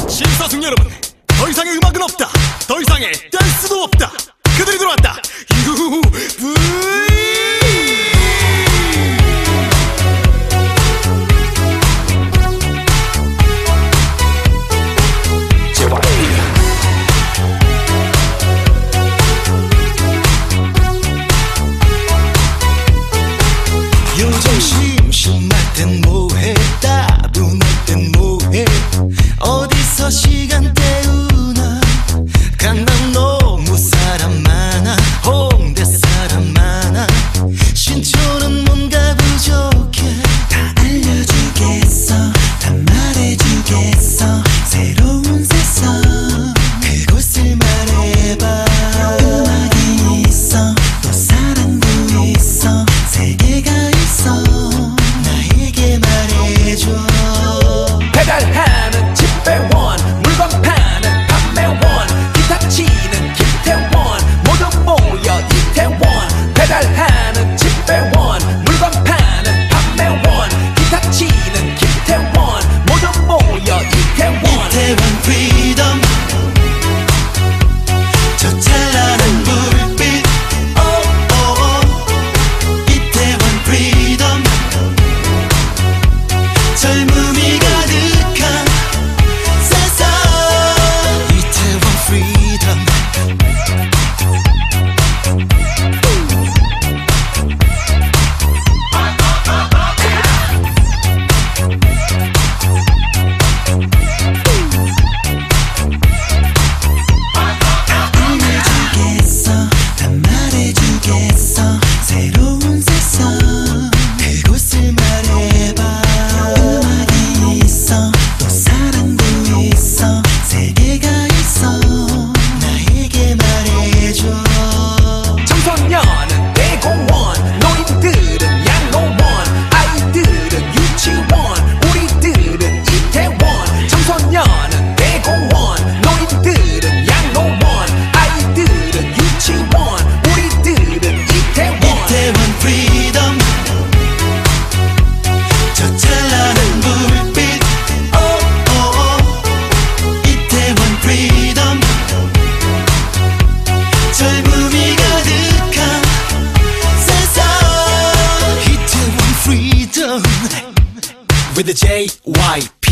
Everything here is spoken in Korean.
심사숙 여러분, 더 이상의 음악은 없다. 더 이상의 댄스도 없다. 그들이 들어왔다. UV. 요즘 심심할 땐 뭐해, 따분할 땐 뭐해, 어디서 시간 때우나. 강남 너무 사람 많아, 홍대 사람 많아, 신촌은 뭔가 부족해. 다 알려주겠어, 다 말해주겠어, 새로운 세상 그곳을 말해봐. 음악이 있어, 또 사랑도 있어, 세계가 있어, 나에게 말해줘. 배달하는 집배원, 물건 파는 판매원, 기타 치는 김태원, 모두 모여 이태원. 배달하는 집배원, 물건 파는 판매원, 기타 치는 김태원, 모두 모여 이태원. 이태원 프리덤, 저 찬란한 불빛, 이태원 프리덤, 젊음이 가득한 세상. 이태원 프리덤. 알려주겠어, 다 말해주겠어, 새로운 세상 그곳을 말해봐. 음악이 있어, 또 사랑도 있어, 세계가 있어, 나에게 말해줘. 청소년은 대공원, 노인들은 양로원, 아이들은 유치원, 우리들은 이태원. 청소년은 대공원, 노인들은 양로원, 아이들은 유치원, 우리들은 이태원. 이태원 프리덤, 저 찬란한 불빛, 이태원 프리덤, 젊음이 가득한 세상. 이태원 프리덤. With the JYP.